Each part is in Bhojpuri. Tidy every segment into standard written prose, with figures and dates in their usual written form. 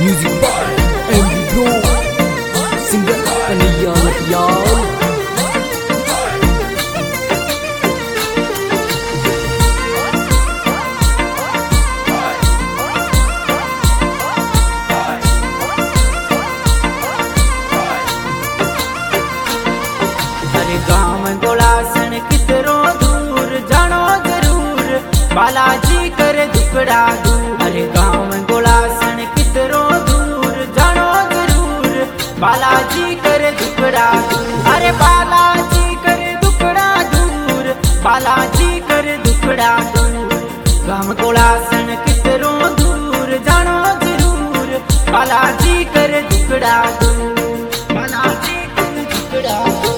Music by MD Bro, singer Kanaya Latyal. अरे गाँव गोलासन कितरो दूर जानो जरूर बालाजी कर दुकड़ा दूर। अरे गाँव गोलासन कितरो दूर जानो जरूर बालाजी कर दुकड़ा दूर। अरे बालाजी कर दुकड़ा दूर, बालाजी कर दुकड़ा दूर। गाँव गोलासन कितरो दूर जानो जरूर बालाजी कर दुकड़ा दूर, बालाजी कर दुकड़ा दूर।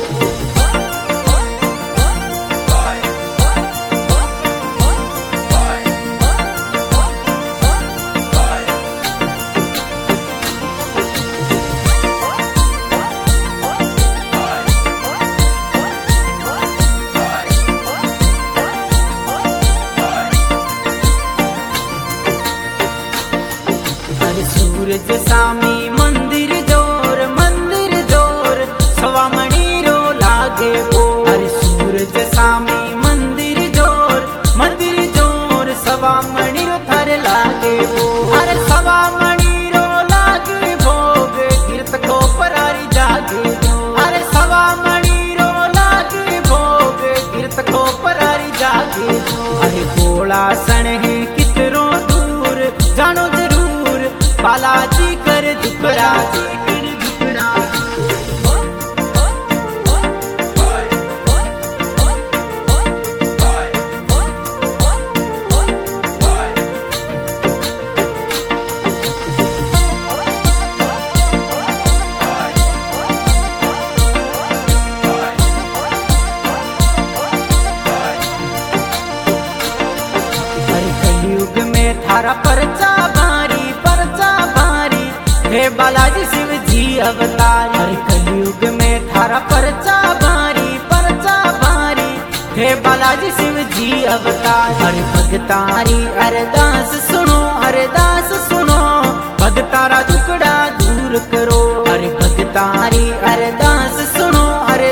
सूरज सामी मंदिर जोर सवा मणिरो लागे वो। अरे सूरज सामी मंदिर जोर सवा मणिरो थर लागे वो। अरे सवा मणिरो लागे भोग कीर्त को परारी जागे वो। अरे सवा मणिरो लागे भोग कीर्त को परारी जागे वो। अरे गोला सन है कितरो दूर जानो जरूर बालाजी कर दुकड़ा दूर। कलयुग में थारा परचा भारी हे बालाजी शिव जी अवतार। हरे कलयुग में थारा परचा भारी हे बालाजी शिव जी अवतार। हरे भगतारी अरदास सुनो भगतारा दुकड़ा दूर करो। हरे भगतारी अरदास सुनो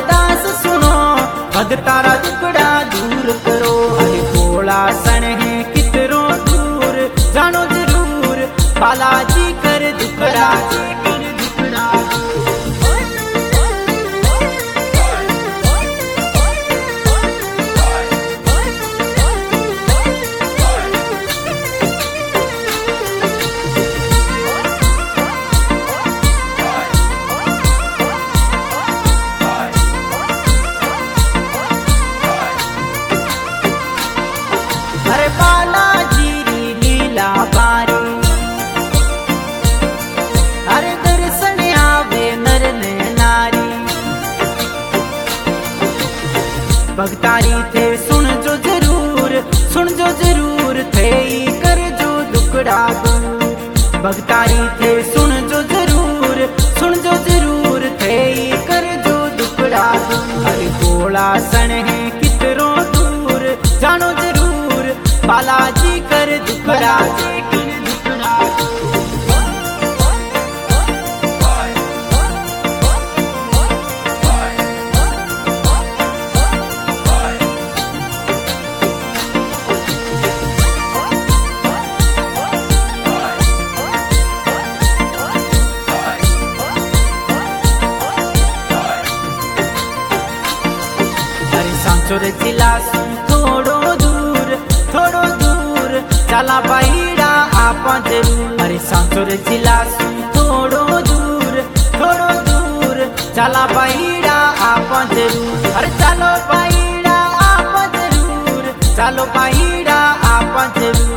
भगतारा दुकड़ा दूर करो। हरे भोला सन है कितरो दूर जानो जरूर बालाजी कर दुकड़ा दूर। अरे बालाजी री लीला बारी, अरे दर्शन आवे नर ने नारी। भगतारी थे सुन जो जरूर थे कर जो दुकड़ा दूर। भगतारी थे सुन जो जरूर थे कर जो दुकड़ा दूर। अरे गोला सन है कितरो दूर जानो जरूर बालाजी कर दुकड़ा दूर। सांचोर जिला सुन थोड़ो दूर चला बाईड़ा आपा जरूर। अरे सांचोर जिला सुन थोड़ो दूर चला बाईड़ा आपा जरूर। अरे चलो बाईड़ा आपा जरूर